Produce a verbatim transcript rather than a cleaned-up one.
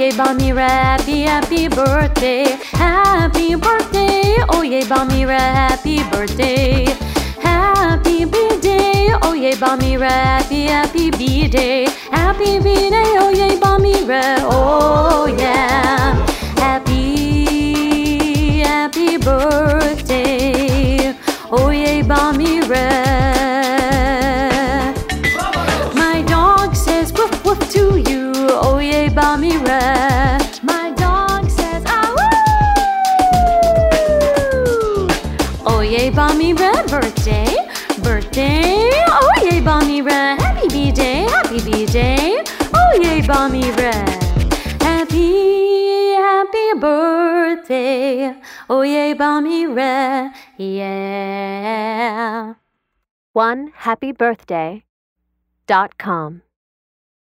yay, Bami Ra, happy, happy birthday, happy birthday. Oh yay, Bami Ra, happy birthday, happy B-day. Oh yay, Bami Ra, happy, happy B-day, happy B-day. Oh yay, Bami Ra, oh yeah, happy, happy birthday. Oh yay, Bami Ra. My dog says woof woof to you. Oh yay, Bami Ra. My dog says ah woo. Oh yay, Bami Ra, birthday, birthday. Oh yay, Bami Ra, happy B-day, happy B-day. Oh yay, Bami Ra, happy, happy birthday. Oh yay, Bami Ra, yeah. one happy birthday dot com